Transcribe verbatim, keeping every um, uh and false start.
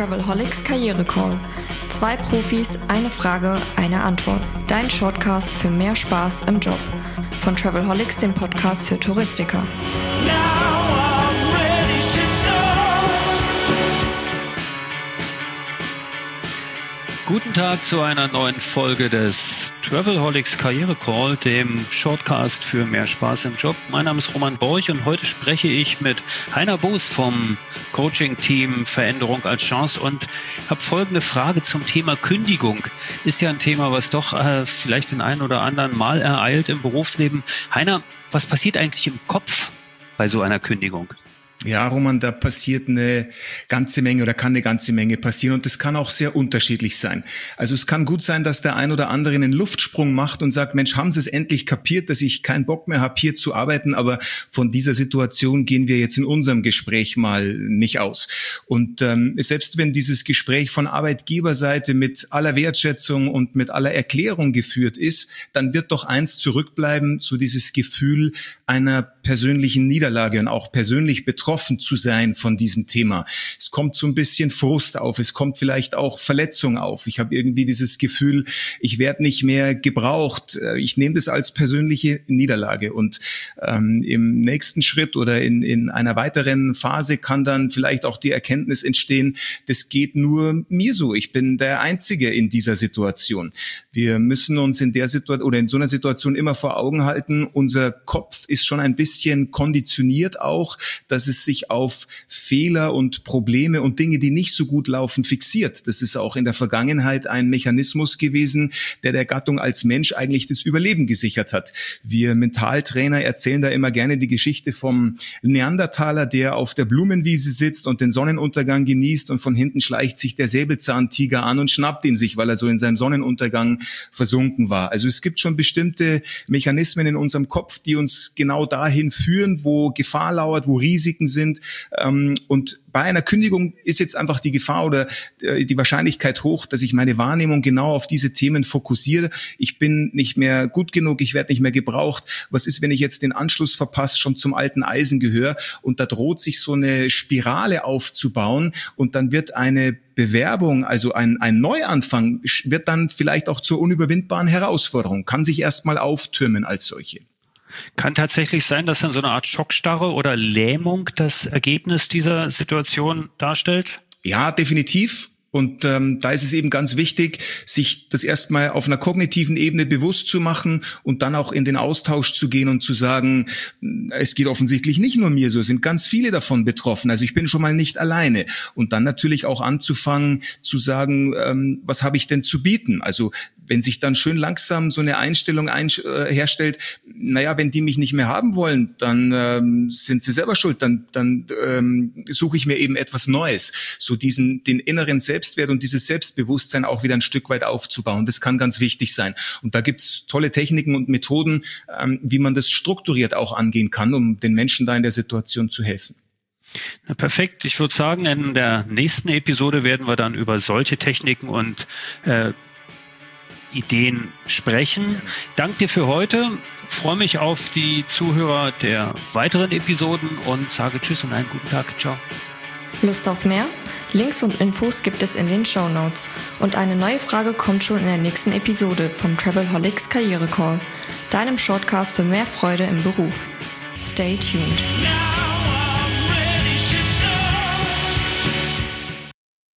Travelholics Karriere Call. Zwei Profis, eine Frage, eine Antwort. Dein Shortcast für mehr Spaß im Job. Von Travelholics, dem Podcast für Touristiker. Guten Tag zu einer neuen Folge des Travelholics Karriere Call, dem Shortcast für mehr Spaß im Job. Mein Name ist Roman Borch und heute spreche ich mit Heiner Boos vom Coaching-Team Veränderung als Chance und habe folgende Frage zum Thema Kündigung. Ist ja ein Thema, was doch äh, vielleicht den einen oder anderen Mal ereilt im Berufsleben. Heiner, was passiert eigentlich im Kopf bei so einer Kündigung? Ja, Roman, da passiert eine ganze Menge oder kann eine ganze Menge passieren und das kann auch sehr unterschiedlich sein. Also es kann gut sein, dass der ein oder andere einen Luftsprung macht und sagt, Mensch, haben Sie es endlich kapiert, dass ich keinen Bock mehr habe, hier zu arbeiten, aber von dieser Situation gehen wir jetzt in unserem Gespräch mal nicht aus. Und ähm, selbst wenn dieses Gespräch von Arbeitgeberseite mit aller Wertschätzung und mit aller Erklärung geführt ist, dann wird doch eins zurückbleiben, so dieses Gefühl einer persönlichen Niederlage und auch persönlich betroffen zu sein von diesem Thema. Es kommt so ein bisschen Frust auf, es kommt vielleicht auch Verletzung auf. Ich habe irgendwie dieses Gefühl, ich werde nicht mehr gebraucht. Ich nehme das als persönliche Niederlage und ähm, im nächsten Schritt oder in, in einer weiteren Phase kann dann vielleicht auch die Erkenntnis entstehen, das geht nur mir so. Ich bin der Einzige in dieser Situation. Wir müssen uns in der Situation oder in so einer Situation immer vor Augen halten, unser Kopf ist schon ein bisschen konditioniert auch, dass es sich auf Fehler und Probleme und Dinge, die nicht so gut laufen, fixiert. Das ist auch in der Vergangenheit ein Mechanismus gewesen, der der Gattung als Mensch eigentlich das Überleben gesichert hat. Wir Mentaltrainer erzählen da immer gerne die Geschichte vom Neandertaler, der auf der Blumenwiese sitzt und den Sonnenuntergang genießt und von hinten schleicht sich der Säbelzahntiger an und schnappt ihn sich, weil er so in seinem Sonnenuntergang versunken war. Also es gibt schon bestimmte Mechanismen in unserem Kopf, die uns genau dahin führen, wo Gefahr lauert, wo Risiken sind. Und bei einer Kündigung ist jetzt einfach die Gefahr oder die Wahrscheinlichkeit hoch, dass ich meine Wahrnehmung genau auf diese Themen fokussiere. Ich bin nicht mehr gut genug, ich werde nicht mehr gebraucht. Was ist, wenn ich jetzt den Anschluss verpasse, schon zum alten Eisen gehöre? Und da droht sich so eine Spirale aufzubauen und dann wird eine Bewerbung, also ein, ein Neuanfang, wird dann vielleicht auch zur unüberwindbaren Herausforderung, kann sich erstmal auftürmen als solche. Kann tatsächlich sein, dass dann so eine Art Schockstarre oder Lähmung das Ergebnis dieser Situation darstellt? Ja, definitiv. Und ähm, da ist es eben ganz wichtig, sich das erstmal auf einer kognitiven Ebene bewusst zu machen und dann auch in den Austausch zu gehen und zu sagen, es geht offensichtlich nicht nur mir so, es sind ganz viele davon betroffen. Also ich bin schon mal nicht alleine. Und dann natürlich auch anzufangen zu sagen, ähm, was habe ich denn zu bieten? Also wenn sich dann schön langsam so eine Einstellung ein, äh, herstellt, naja, wenn die mich nicht mehr haben wollen, dann ähm, sind sie selber schuld, dann, dann ähm, suche ich mir eben etwas Neues. So diesen, den inneren Selbstwert und dieses Selbstbewusstsein auch wieder ein Stück weit aufzubauen, das kann ganz wichtig sein. Und da gibt's tolle Techniken und Methoden, ähm, wie man das strukturiert auch angehen kann, um den Menschen da in der Situation zu helfen. Na, perfekt. Ich würde sagen, in der nächsten Episode werden wir dann über solche Techniken und äh, Ideen sprechen. Danke dir für heute. Freue mich auf die Zuhörer der weiteren Episoden und sage Tschüss und einen guten Tag. Ciao. Lust auf mehr? Links und Infos gibt es in den Shownotes. Und eine neue Frage kommt schon in der nächsten Episode vom Travelholics Karriere Call, deinem Shortcast für mehr Freude im Beruf. Stay tuned.